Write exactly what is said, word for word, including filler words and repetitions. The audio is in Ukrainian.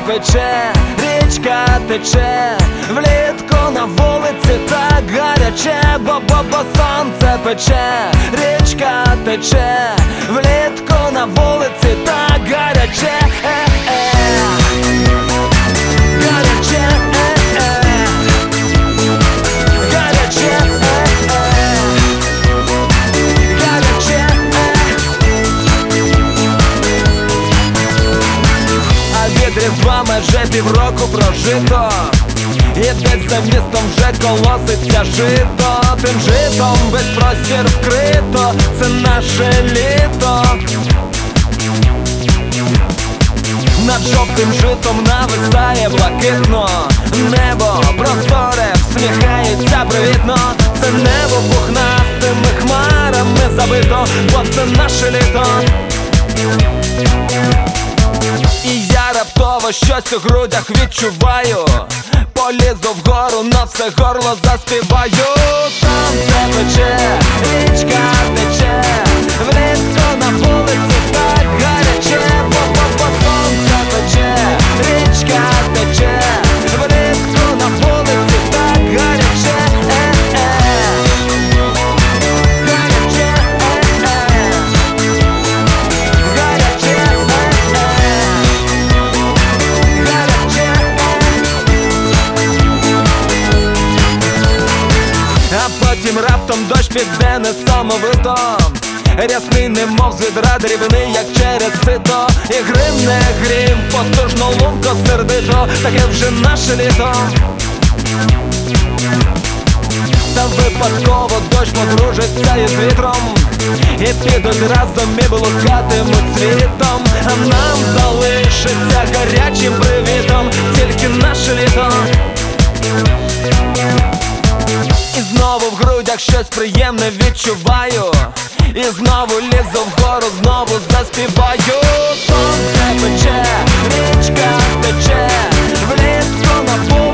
пече, річка тече, влітку на вулиці так гаряче, бо-бо-бо сонце пече, річка тече, влітку на вулиці так гаряче, е-е. Гаряче, е-е. Гаряче, е-е. Гаряче, е. А від Різдва майже півроку прожито, і десь за містом вже колоситься жито. Тим житом весь простір вкрито, це наше літо. Над жовтим житом нависає блакитно небо, просторе всміхається привітно. Це небо пухнастими хмарами забито, бо це наше літо. І я раптово щось у грудях відчуваю, полізу вгору, на все горло заспіваю. Сонце пече, річка тече, влітку на вулиці так гаряче, бо-бо-бо сонце пече, річка тече, влітку на вулиці так гаряче, е-е. Гаряче, е-е. Гаряче, е-е. Гаряче, е-е. А потім раптом дощ піде несамовито, рясний, немов з відра, дрібний, як через сито. І гримне грім, потужно, лунко, сердито, таке вже наше літо. Та випадково дощ подружиться із вітром, і підуть разом і блукатимуть світом. А нам залишиться гарячим привітом тільки наше літо. І знову в грудях щось приємне відчуваю, і знову лізу вгору, знову заспіваю. Сонце пече, річка тече, влітку на вулиці